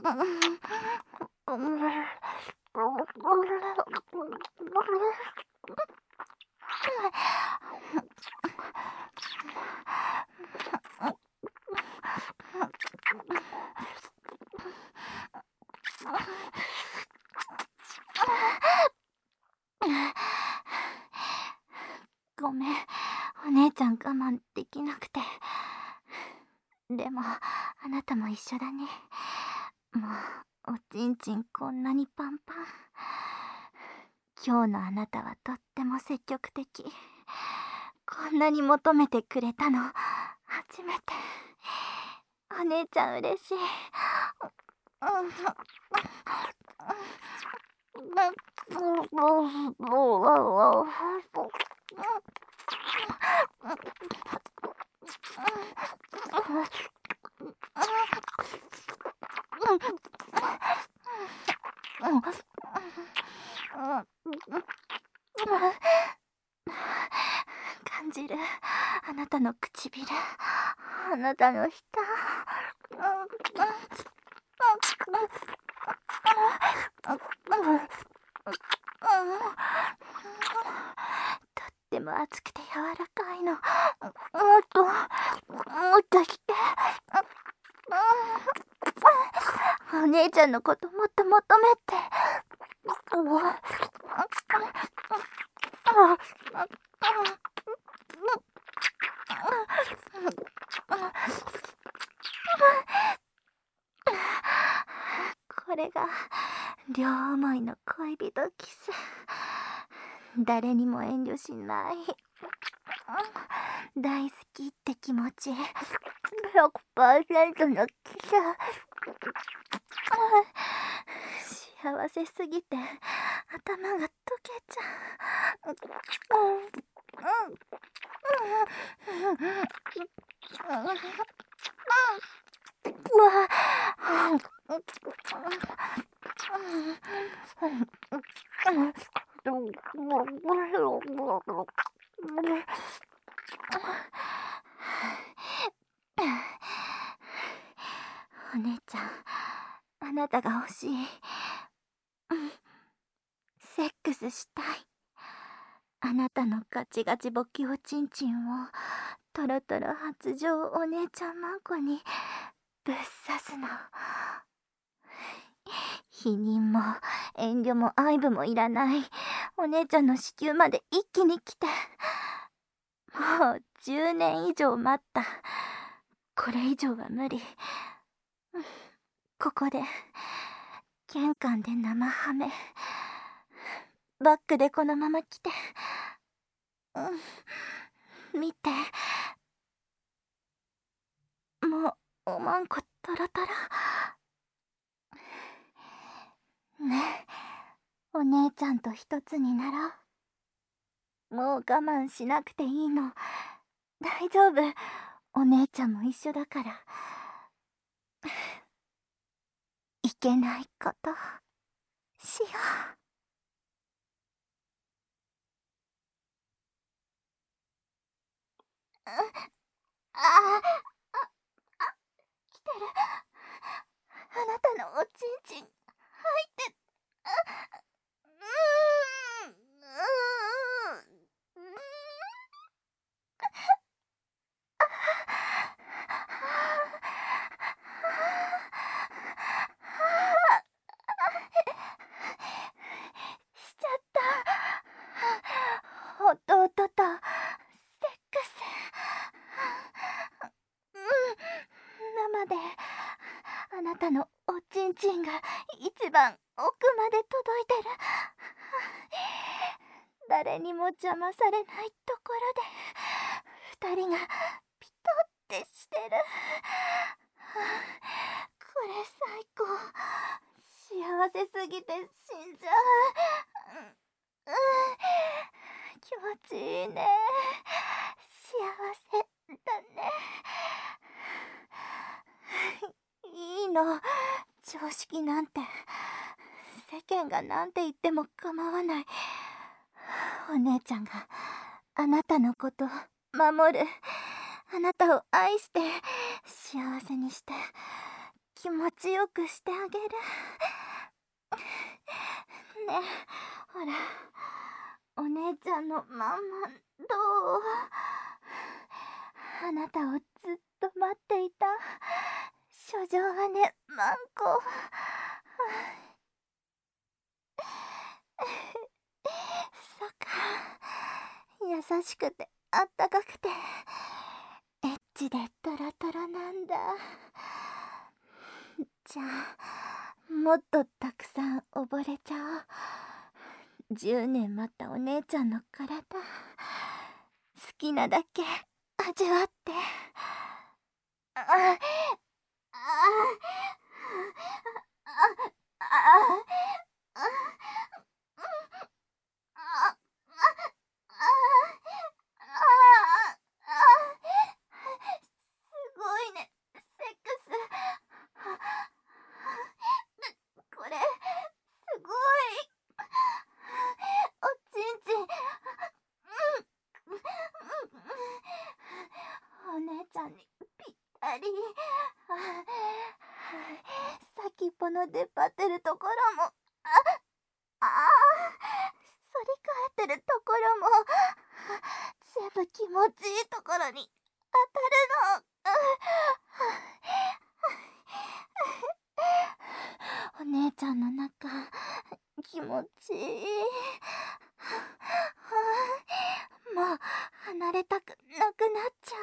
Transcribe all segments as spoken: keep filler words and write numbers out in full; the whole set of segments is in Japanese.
ごめん、お姉ちゃん我慢できなくて。でもあなたも一緒だね。もうおちんちんこんなにパンパン。今日のあなたはとっても積極的。こんなに求めてくれたの初めて。お姉ちゃん嬉しい。感じるあなたの唇、あなたの舌。とっても熱くて柔らかいの。もっともっとして。お姉ちゃんのこともっと求めて。これが両思いの恋人キス。誰にも遠慮しない。大好きって気持ち ひゃくパーセント のキス。幸せすぎて頭が溶けちゃう。うわお姉ちゃん、あなたが欲しい。セックスしたい。あなたのガチガチボキおちんちんをトロトロ発情お姉ちゃんマンコにぶっ刺すの。否認も遠慮も愛撫もいらない。お姉ちゃんの子宮まで一気に来て。もうじゅうねん以上待った。これ以上は無理。ここで玄関で生ハメ、バックでこのまま来て。うん、見て。もうおまんこトロトロ。ねえ、お姉ちゃんと一つになろう。もう我慢しなくていいの。大丈夫。お姉ちゃんも一緒だから。いけないことしよう。ああ、あ、あ、来てる。あなたのおちんちん入ってあうーんうーんうーんしちゃった。弟とセックス。うん生であなたのおちんちんが一番奥まで届いてる。誰にも邪魔されないところで二人がピトってしてる。これ最高。幸せすぎて死んじゃう。うん、気持ちいいね。幸せだね。いいの、常識なんて世間がなんて言っても構わない。お姉ちゃんがあなたのこと守る。あなたを愛して幸せにして気持ちよくしてあげる。ねえ、ほら、お姉ちゃんのまんまどう？あなたをずっと待っていた書状はね、マンコ。そっか、優しくてあったかくてエッチでトロトロなんだ。じゃあもっとたくさん溺れちゃおう。じゅうねん待ったお姉ちゃんの体、好きなだけ味わって。あああああすごいね、セックス。これすごい。おちんちん、お姉ちゃんにぴったり。先っぽの出っ張ってるところも、ああ反り返ってるところも全部気持ちいいところに当たるの。お姉ちゃんの中気持ちいい。もう離れたくなくなっちゃ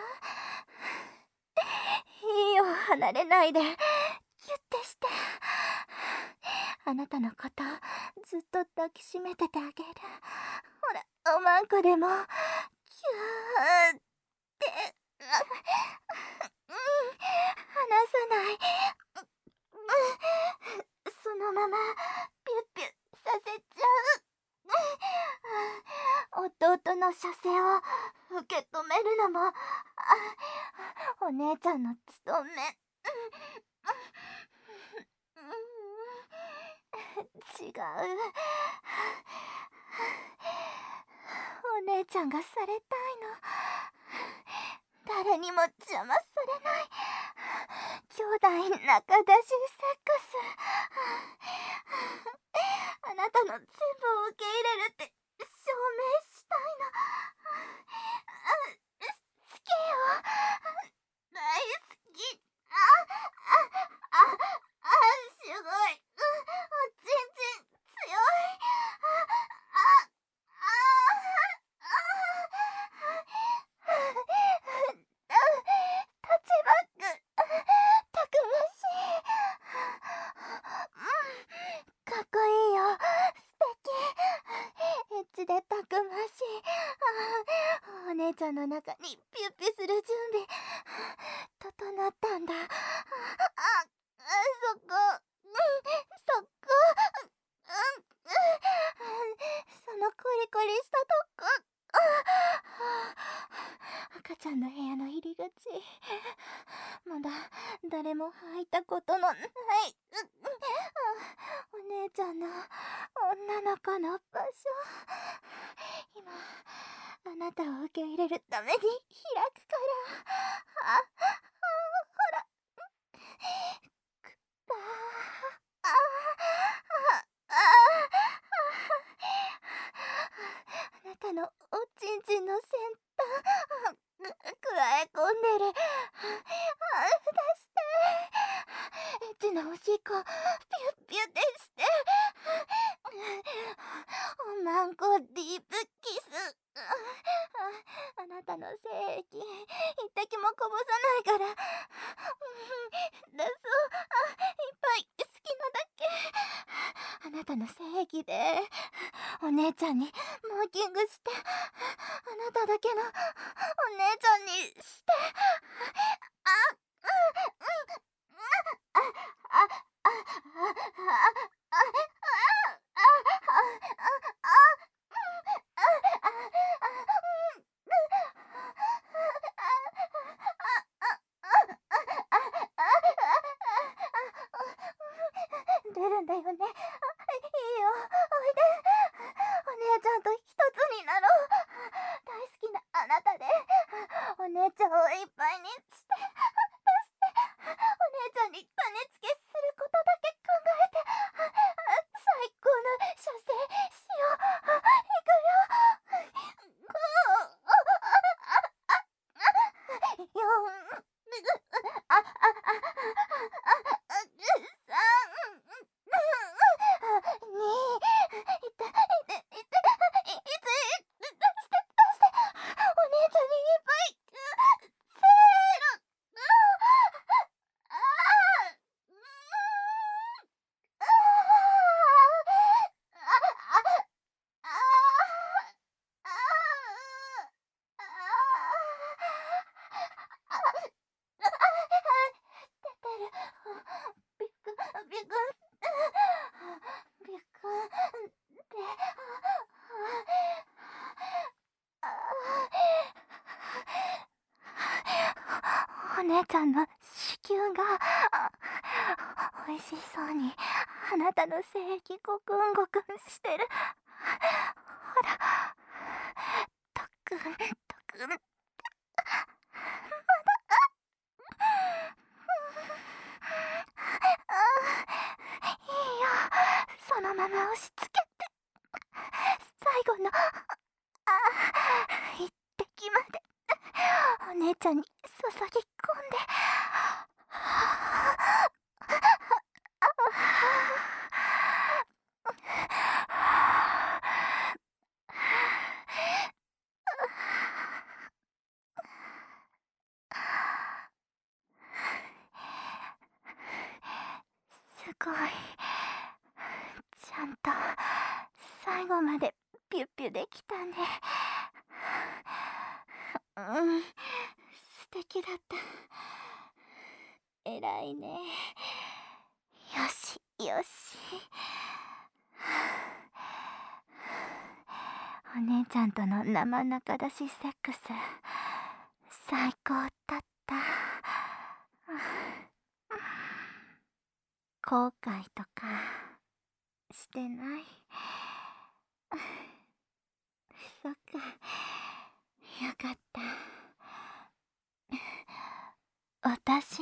う。いいよ、離れないで。ギュッてして。あなたのことずっと抱きしめててあげる。ほら、おまんこでもキューって、うん、離さない。そのままピュッピュッさせちゃう。弟の射精を受け止めるのもお姉ちゃんの務め。違う。お姉ちゃんがされたいの。誰にも邪魔されない。兄弟仲出しセックス。あなたの全部を受け入れるって証明したいの。好きよ。大好き。あ、あ、あ、あ、すごい。おちんちん強い。あ、あ、あ、タッチバック、たくましい。かっこいいよ、素敵。エッチでたくましい。お姉ちゃんの中にピュッピュする準備整ったんだ。あ、あ、そこ、うん、そこ、うん、そのコリコリしたとこ。赤ちゃんの部屋の入り口、まだ誰も入ったことのない、お姉ちゃんの女の子の場所。今あなたを受け入れるために開くから。あ、ほら、くばあ、あ、あ、あなたのおちんちんの先端くわえ込んでる。出して。エッチなおしっこピュッピュってして。おまんこディープキス。あなたの精液一滴もこぼさないから、出そう。あ、いっぱい好きなだけ。あなたの精液でお姉ちゃんにマーキングして、あなただけのお姉ちゃんにして。あ、うん、うん、あ、あ、あ、あ、あ、出るんだよね。いいよ、おいで。お姉ちゃんと一つになろう。大好きなあなたでお姉ちゃんをいっぱいにして、出して。お姉ちゃんに種付けお姉ちゃんの子宮がおいしそうにあなたの精液ごくんごくんしてる。ほら、とくんとくん。いいよ、そのまま押し付けて。最後のあ一滴までお姉ちゃんに注ぎ込んで。すごい、ちゃんと最後までピュッピュできたね。うん、素敵だった。偉いね。よしよし。お姉ちゃんとの生仲出しセックス最高だった。後悔とかしてない？そっか、よかった。私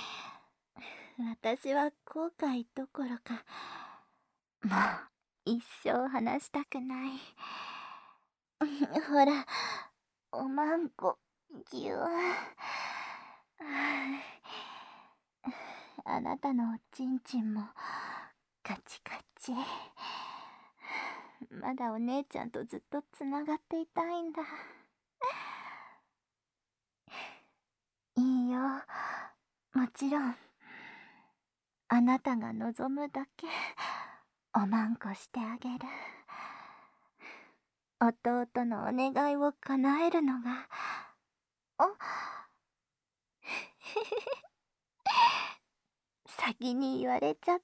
私は後悔どころか、もう一生話したくない。ほら、おまんこぎゅー。あなたのおちんちんもカチカチ。まだお姉ちゃんとずっとつながっていたいんだ。いいよ、もちろん。あなたが望むだけおまんこしてあげる。弟のお願いを叶えるのがお先に言われちゃった。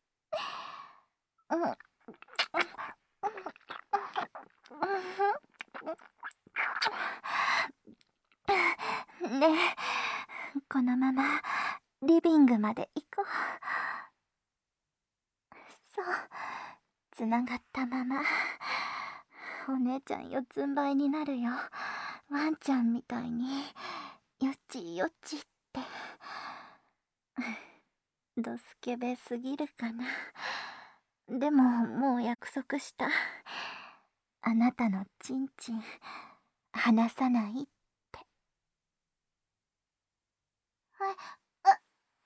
うんねえ、このままリビングまで行こう。そう、つながったままお姉ちゃん四つん這いになるよ。ワンちゃんみたいによちよちって。ドスケベすぎるかな。でももう約束した。あなたのちんちん離さないって。あ、あ、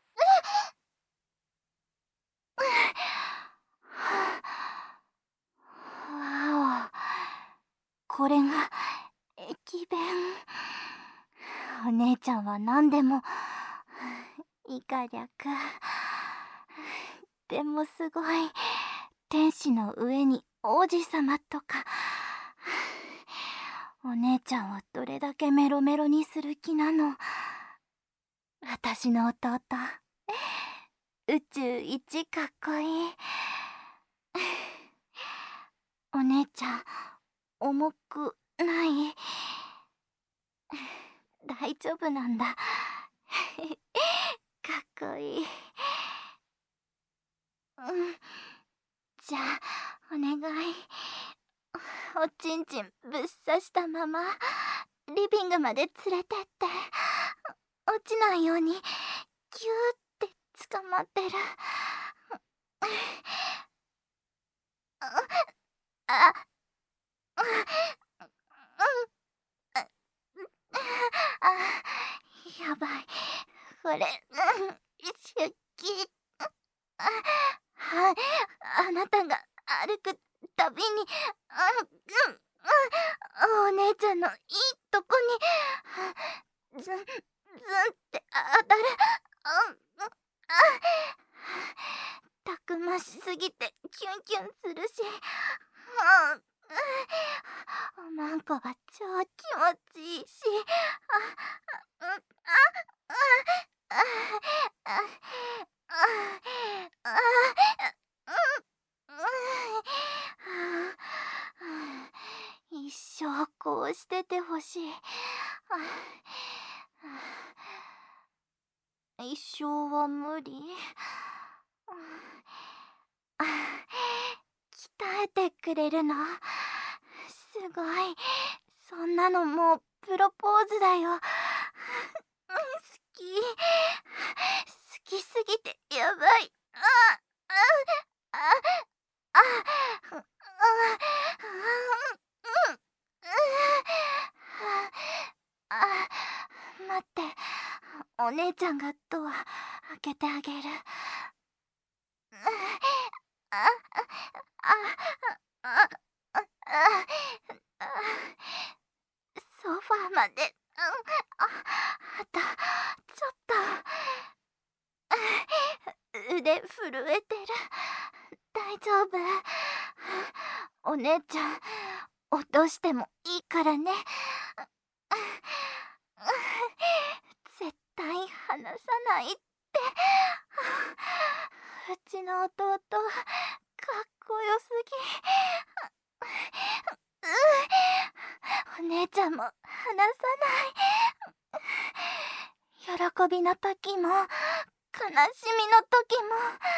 わお、これが駅弁。お姉ちゃんは何でもいかりゃく。でもすごい、天使の上に王子様とか。お姉ちゃんはどれだけメロメロにする気なの。私の弟、宇宙一かっこいい。お姉ちゃん重くない？大丈夫なんだ。かっこいい。うん、じゃあお願い。おちんちんぶっ刺したままリビングまで連れてって。落ちないようにギューって捕まってる。あ、あ、やばい。これ、出血。あ、はい、あなたが歩くたびに、あ、うん、お姉ちゃんのいいとこに、ズン、ズンって当たる。あ、あ、たくましすぎてキュンキュンするし、あ、おまんこは超気持ちいいし、あ、あ、あ、あ、あ、あ、あ、一生こうしててほしい。 一生は無理。あ、鍛えてくれるの？すごい。そんなのもうプロポーズだよ。好き。好きすぎてやばい。あ、あ、あ、あ、あ、あ、あ、待って。お姉ちゃんがドア開けてあげる。あ、あ、あ、あ、あ、あ、ソファーまで、あ、あとちょっと。腕震えてる。大丈夫？お姉ちゃん、落としてもいいからね。絶対離さないって。うちの弟、かっこよすぎ。お姉ちゃんも離さない。喜びの時も悲しみの時も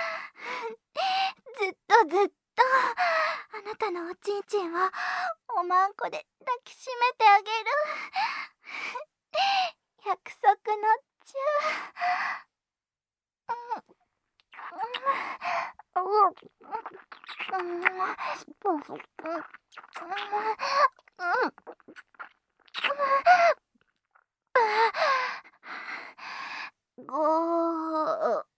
ずっとずっとあなたのおちんちんをおまんこで抱きしめてあげる。約束のチュー。ゴール。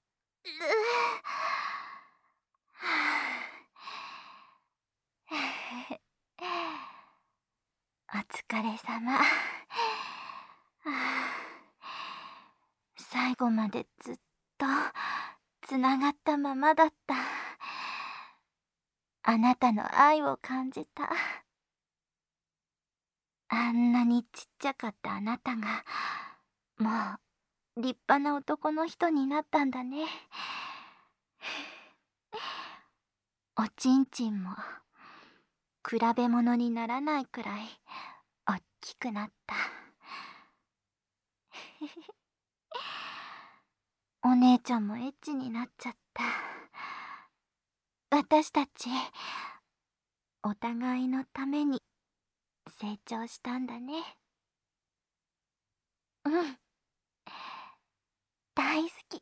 お疲れ様。最後までずっとつながったままだった。あなたの愛を感じた。あんなにちっちゃかったあなたがもう立派な男の人になったんだね。おちんちんも比べ物にならないくらいおっきくなった。お姉ちゃんもエッチになっちゃった。私たちお互いのために成長したんだね。うん、大好き。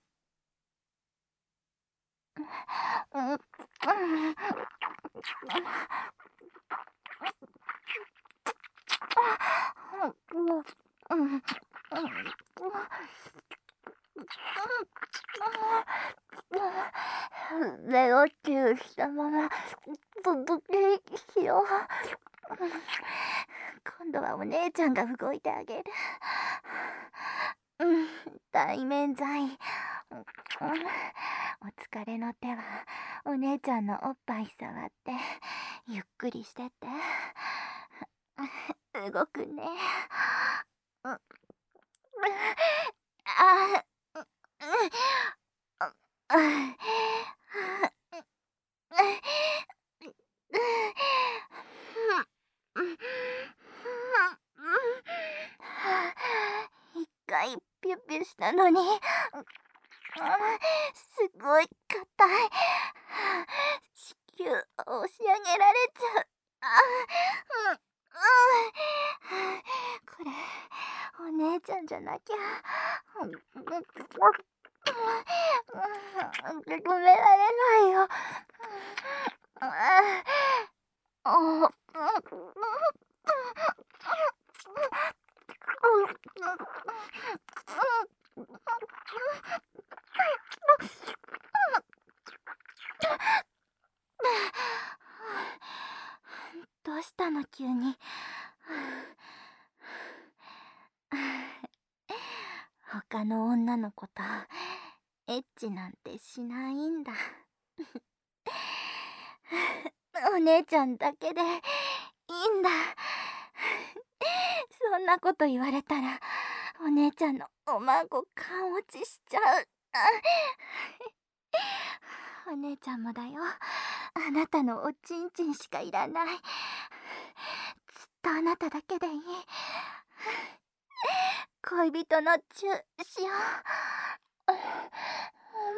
うん、うん、うん、寝落ちしたまま続きしよう。今度はお姉ちゃんが動いてあげる。うん、対面剤。お疲れの手はお姉ちゃんのおっぱい触ってゆっくりしてて。動くね。うん、あ、うん、一回ピュッピュしたのにすごい硬い。子宮押し上げられちゃう。あ、うん、うん、これお姉ちゃんじゃなきゃ受け止められないよ。あ、どうしたの急に。他の女の子とエッチなんてしないんだ。お姉ちゃんだけでいいんだ。そんなこと言われたらお姉ちゃんのおまんこ勘落ちしちゃう。お姉ちゃんもだよ。あなたのおちんちんしかいらない。ずっとあなただけでいい。恋人のチューしよう。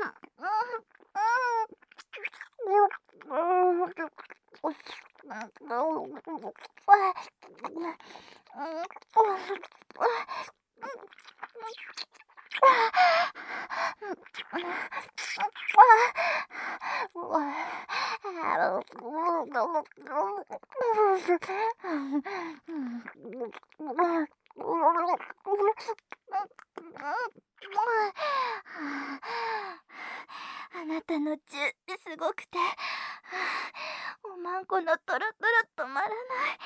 あなたのチューすごくて、おまんこのトロトロ止まらない。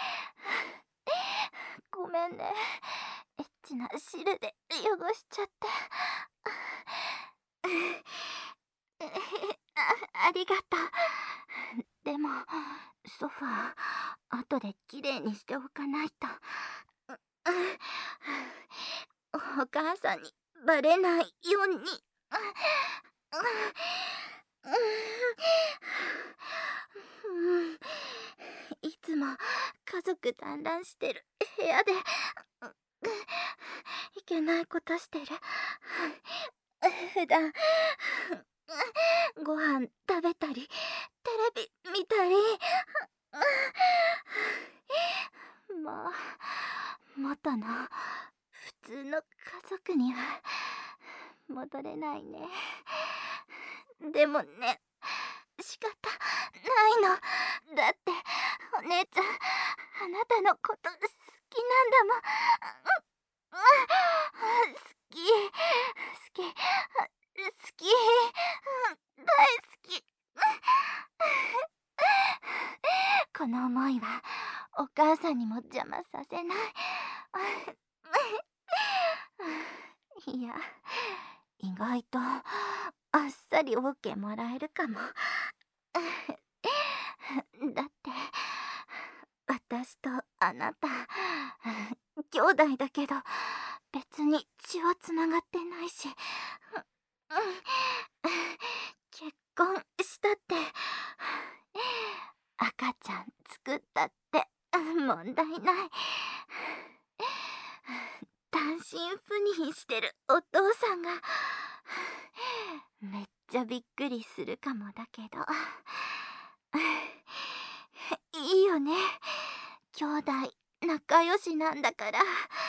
ごめんね、エッチな汁で汚しちゃって。あ、ありがとう。でもソファー後できれいにしておかないと。お母さんにバレないように。いつも家族団らんしてる部屋でいけないことしてる。普段ご飯食べたりテレビ見たり。もう元の普通の家族には戻れないね。でもね、仕方ないの。だってお姉ちゃん、あなたのこと好きなんだもん。好き好き好き、大好き。この思いはお母さんにも邪魔させない。いや、意外とあっさり オーケー もらえるかも。だって私とあなた兄弟だけど別に血はつながってないし、結婚したって赤ちゃん作ったって問題ない。単身赴任してるお父さんがめっちゃびっくりするかもだけど、いいよね、兄弟仲良しなんだから。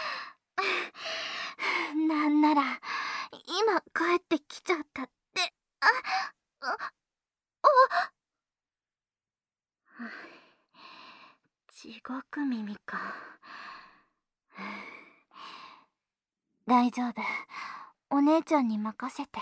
なんなら今帰ってきちゃったって。あああ地獄耳か。大丈夫、お姉ちゃんに任せて。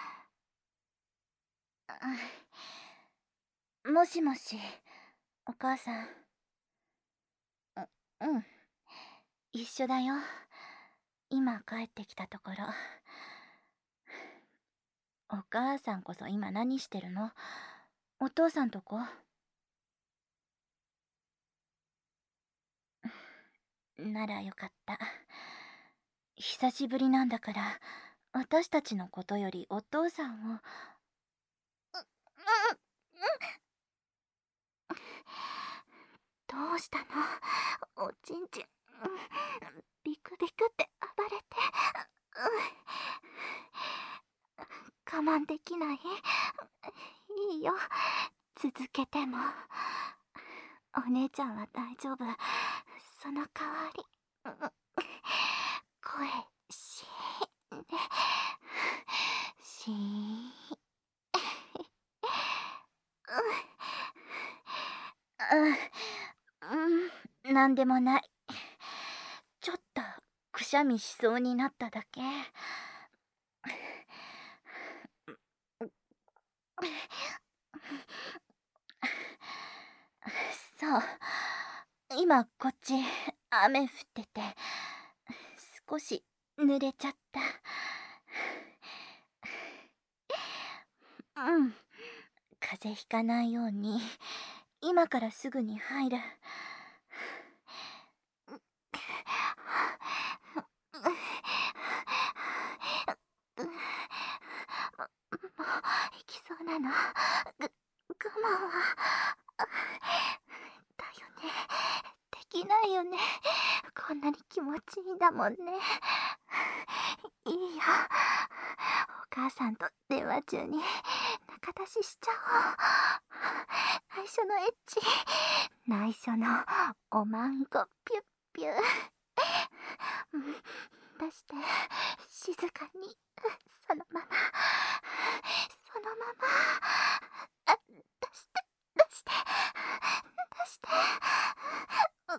もしもし、お母さん。ううん、一緒だよ。今帰ってきたところ。お母さんこそ今何してるの？お父さんとこ？ならよかった。久しぶりなんだから私たちのことよりお父さんを。う、どうしたの？おちんちんビクビクって暴れて。我慢できない？いいよ、続けても。お姉ちゃんは大丈夫。その代わり声しーね、しー。うん、なんでもない。ちょっとくしゃみしそうになっただけ。そう、今こっち雨降ってて少し濡れちゃった。うん、風邪ひかないように今からすぐに入る。もう行きそうなの。ぐ我慢はだよね、できないよね。こんなに気持ちいいんだもんね。いいよ、お母さんと電話中に仲出ししちゃおう。内緒のエッチ、内緒のおまんこピュッピュ。うん、出して静かに、そのまま、そのまま、あ、出して出して出して、う、うん。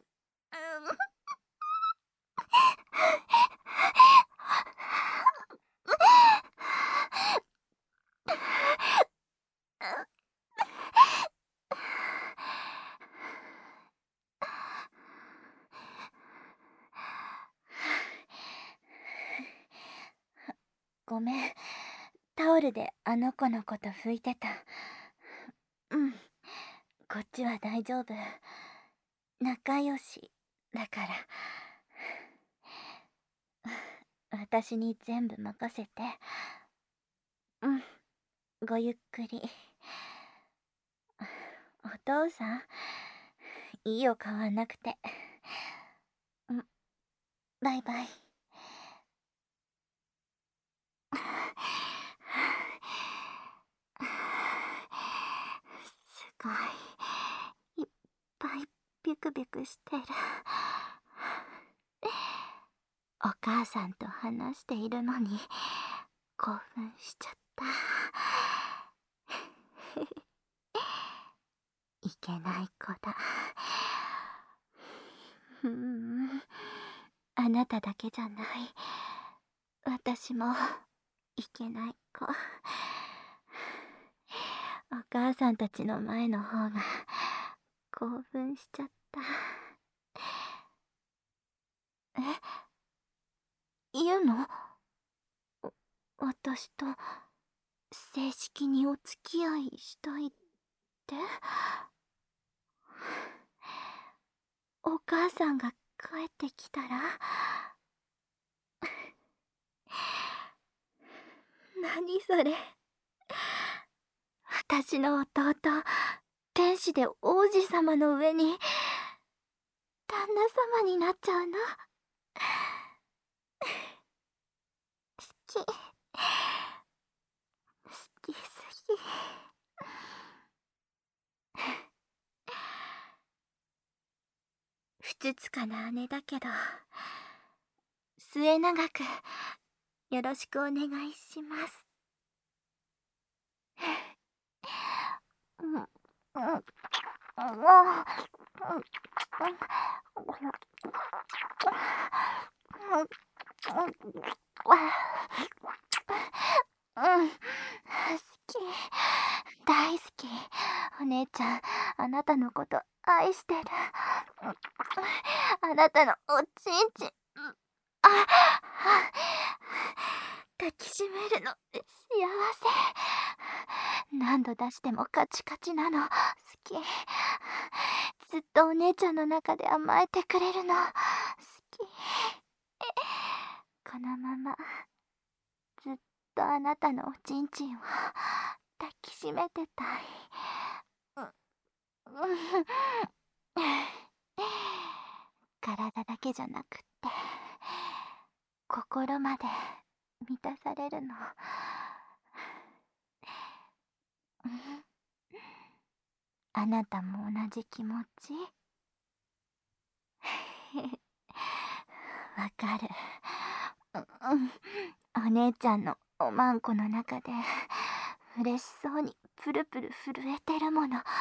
ごめん、タオルであの子のこと拭いてた。うん、こっちは大丈夫。仲良しだから。私に全部任せて。うん、ごゆっくり。お父さん、いいよ、変わんなくて。うん、バイバイ。すごい、いっぱいビクビクしてる。お母さんと話しているのに興奮しちゃった。いけない子だ。うーん、あなただけじゃない。私もいけない子。お母さんたちの前の方が興奮しちゃった。え、言うの？私と正式にお付き合いしたいって？お母さんが帰ってきたら？何それ。私の弟、天使で王子様の上に旦那様になっちゃうの？好き、好きすぎ。ふつつかな姉だけど、末永くよろしくお願いします。うん、うん、うん、うん、うん、好き、大好き。お姉ちゃん、あなたのこと愛してる。あなたのおちんちん、あ、抱きしめるの幸せ。何度出してもカチカチなの好き。ずっとお姉ちゃんの中で甘えてくれるの好き。このままずっとあなたのおちんちんを抱きしめてたい。うん、うん、体だけじゃなくって心まで満たされるの。うん、あなたも同じ気持ち？わかる。うん、お姉ちゃんのおまんこの中で嬉しそうにプルプル震えてるもの。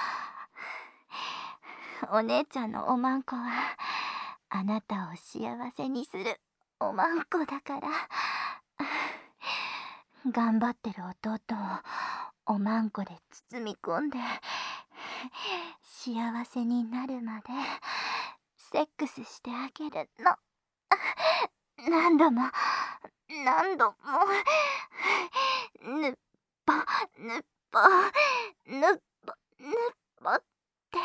お姉ちゃんのおまんこはあなたを幸せにするおまんこだから。頑張ってる弟をおまんこで包み込んで幸せになるまでセックスしてあげるの。何度も何度もぬっぽぬっぽぬっぽぬっぽって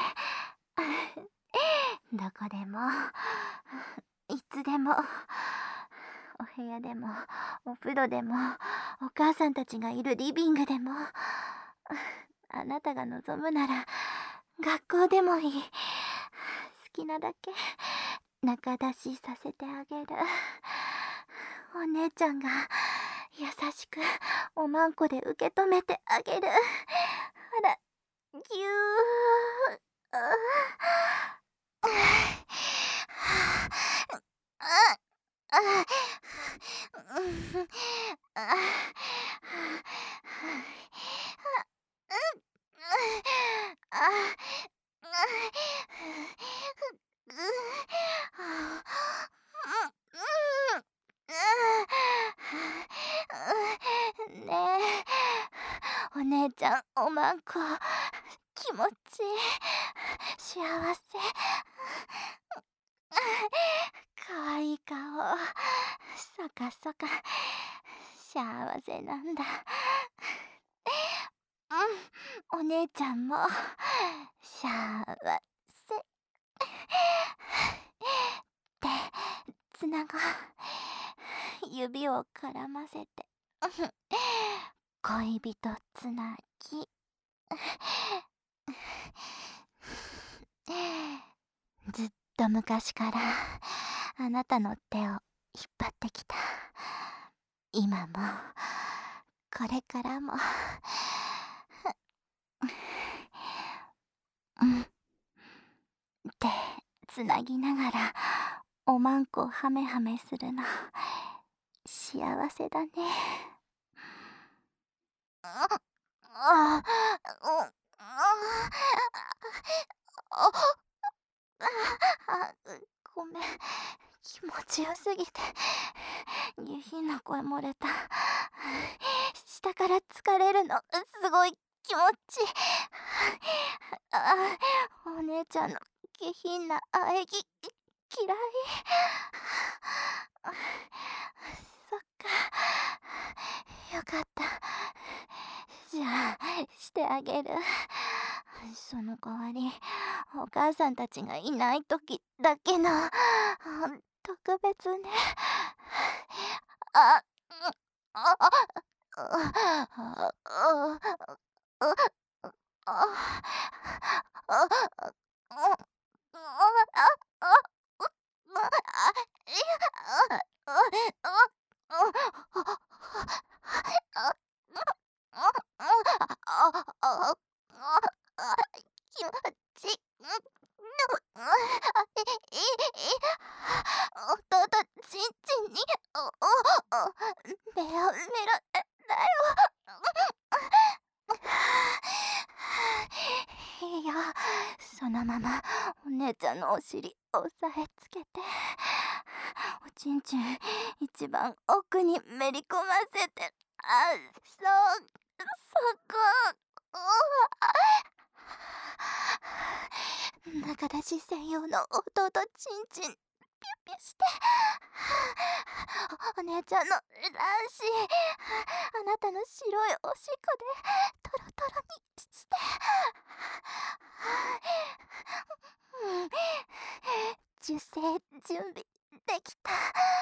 どこでもいつでも、お部屋でもお風呂でもお母さんたちがいるリビングでも、あなたが望むなら学校でもいい。好きなだけ仲出しさせてあげる。お姉ちゃんが優しくおまんこで受け止めてあげる。ほら、ぎゅー。あああああねえ、お姉ちゃんおまんこ気持ちいい、幸せ、かわいい顔、そかそか幸せなんだ。うん、お姉ちゃんも幸せってつなごう。指を絡ませて恋人つなぎ。ずっと昔からあなたの手を引っ張ってきた。今もこれからもうん手つなぎながらおまんこハメハメするの幸せだね。ああああ、ごめん、気持ちよすぎて下品な声漏れた。下から疲れるのすごい気持ちいい。あ、お姉ちゃんの下品な喘ぎ嫌い。そっか、よかった。じゃあしてあげる。その代わりお母さんたちがいない時だけの特別ね。あ、あ、あ、あ、気持ちいい。弟ちんちんにおおおメロメロだよ。いいよ、そのままお姉ちゃんのお尻押さえつけて、おちんちん一番奥にめり込ませて、あ、そう、そこ、中出し専用の弟ちんちんピュッピュして、お姉ちゃんの卵子あなたの白いおしっこでトロトロにして、うん、受精準備できた。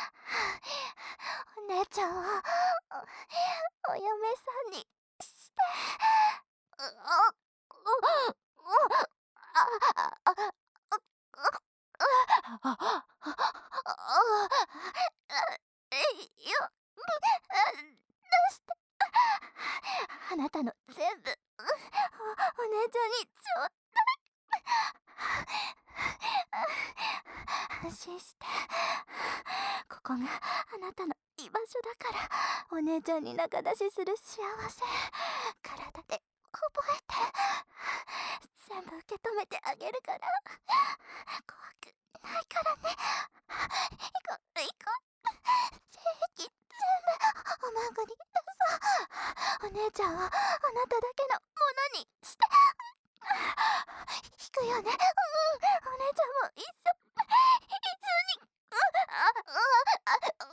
お姉ちゃんをお、お嫁さんにして、うお、うお、ああああなたの全部お姉ちゃんにちょうだい。安心して、ここがあなたの居場所だから、お姉ちゃんに仲出しする幸せ体で覚えて、全部受け止めてあげるから、怖くないからね。行こう行こう、精液全部おまんこに出そう。お姉ちゃんをあなただけのものにして、引くよね。うん、お姉ちゃんも一緒、一緒に、うん、あ、あ、あ、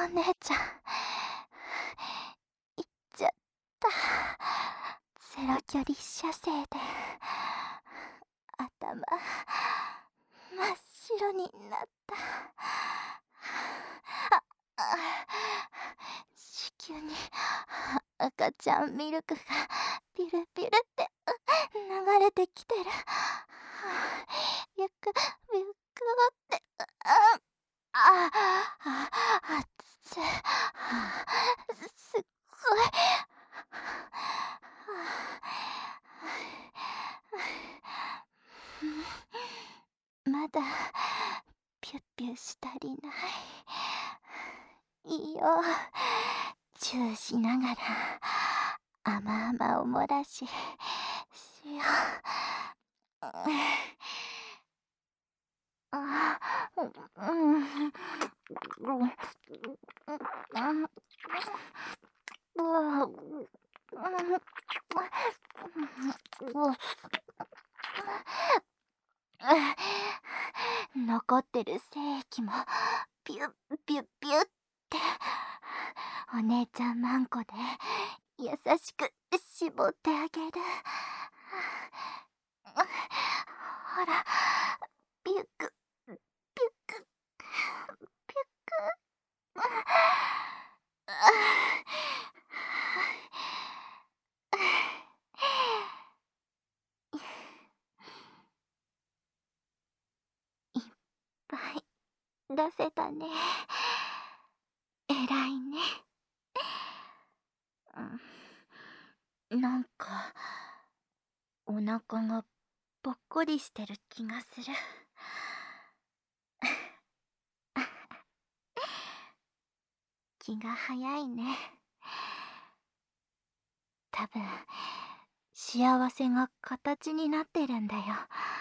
お姉ちゃん、行っちゃった。ゼロ距離射精で頭真っ白になった。ああ子宮に赤ちゃんミルクがピルピルって流れてきてる。ビュクビュクって、ああああつすっごい。まだピュッピュしたりない。いいよ、チューしながら甘々を漏らししよう。あうん残ってる精液もピュッピュッピュッって、お姉ちゃんマンコで優しく絞ってあげる。ほら、ピュックピュックピュック。いっぱい出せたね。えらいね。うん、なんかお腹がぽっこりしてる気がする。気が早いね。多分幸せが形になってるんだよ。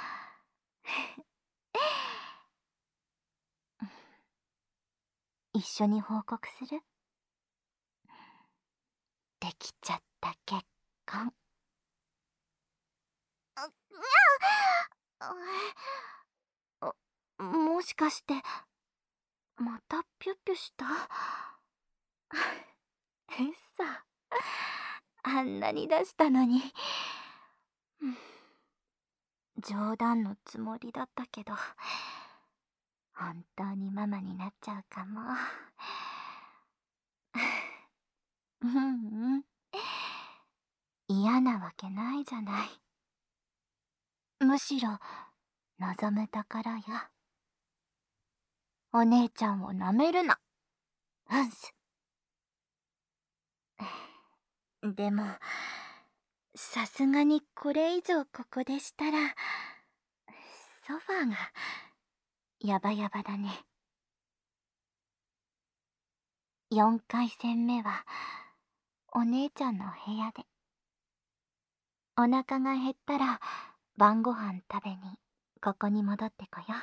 一緒に報告する？できちゃった結婚。あ、もしかしてまたピュッピュした？うっそ、あんなに出したのに。冗談のつもりだったけど、本当にママになっちゃうかも。うんうん、嫌なわけないじゃない。むしろ望むところよ。お姉ちゃんをなめるな。うんす。でもさすがにこれ以上ここでしたらソファーがヤバヤバだね。よんかい戦目はお姉ちゃんの部屋で。お腹が減ったら晩ご飯食べにここに戻ってこよ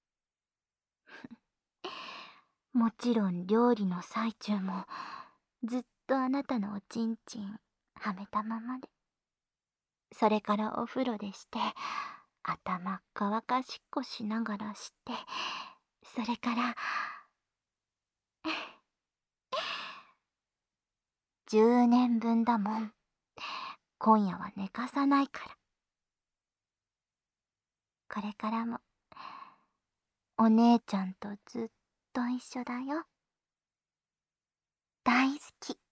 う。もちろん料理の最中もずっとあなたのおちんちんはめたままで、それからお風呂でして頭乾かしっこしながらして、それからじゅうねんぶんだもん。今夜は寝かさないから。これからもお姉ちゃんとずっと一緒だよ。大好き。